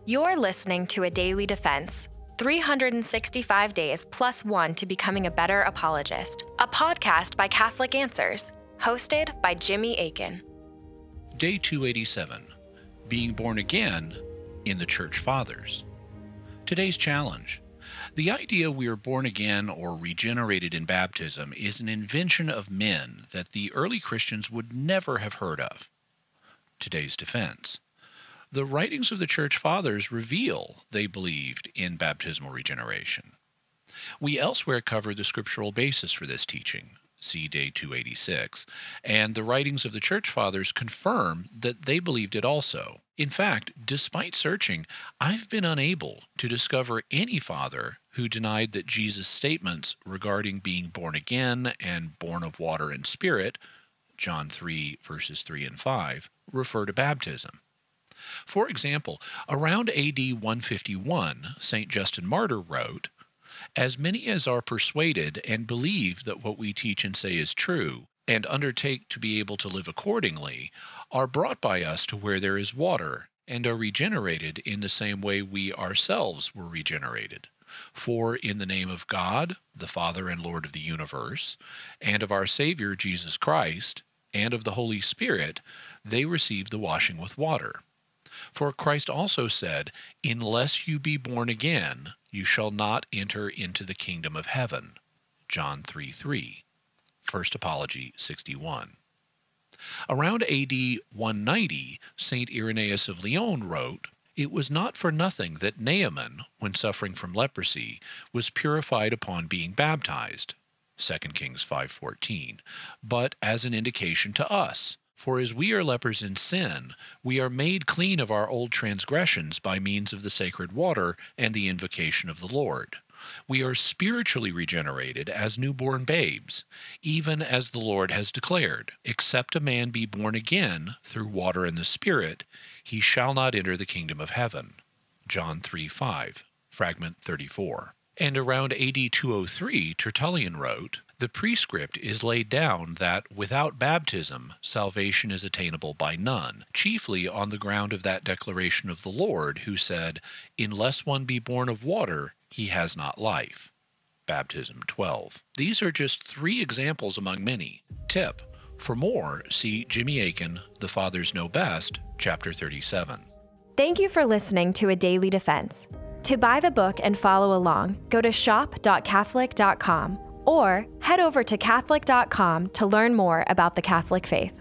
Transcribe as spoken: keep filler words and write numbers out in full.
You're listening to A Daily Defense, three hundred sixty-five days plus one to becoming a better apologist, a podcast by Catholic Answers, hosted by Jimmy Akin. Day two eighty-seven, Being Born Again in the Church Fathers. Today's challenge. The idea we are born again or regenerated in baptism is an invention of men that the early Christians would never have heard of. Today's defense. The writings of the Church Fathers reveal they believed in baptismal regeneration. We elsewhere cover the scriptural basis for this teaching, see Day two eighty-six, and the writings of the Church Fathers confirm that they believed it also. In fact, despite searching, I've been unable to discover any father who denied that Jesus' statements regarding being born again and born of water and spirit, John three, verses three and five, refer to baptism. For example, around A D one fifty-one, Saint Justin Martyr wrote, "As many as are persuaded and believe that what we teach and say is true, and undertake to be able to live accordingly, are brought by us to where there is water, and are regenerated in the same way we ourselves were regenerated. For in the name of God, the Father and Lord of the universe, and of our Savior Jesus Christ, and of the Holy Spirit, they receive the washing with water. For Christ also said, 'Unless you be born again, you shall not enter into the kingdom of heaven.' John three three. First Apology sixty-one. Around A D one ninety, Saint Irenaeus of Lyon wrote, "It was not for nothing that Naaman, when suffering from leprosy, was purified upon being baptized," Second Kings five fourteen, "but as an indication to us. For as we are lepers in sin, we are made clean of our old transgressions by means of the sacred water and the invocation of the Lord. We are spiritually regenerated as newborn babes, even as the Lord has declared, 'Except a man be born again through water and the Spirit, he shall not enter the kingdom of heaven.' John three five, fragment thirty-four. And around A D two oh three, Tertullian wrote, "The prescript is laid down that without baptism salvation is attainable by none, chiefly on the ground of that declaration of the Lord, who said, 'Unless one be born of water, he has not life.'" Baptism twelve. These are just three examples among many. Tip: for more, see Jimmy Akin, The Fathers Know Best, chapter thirty-seven. Thank you for listening to A Daily Defense. To buy the book and follow along, go to shop dot catholic dot com or head over to catholic dot com to learn more about the Catholic faith.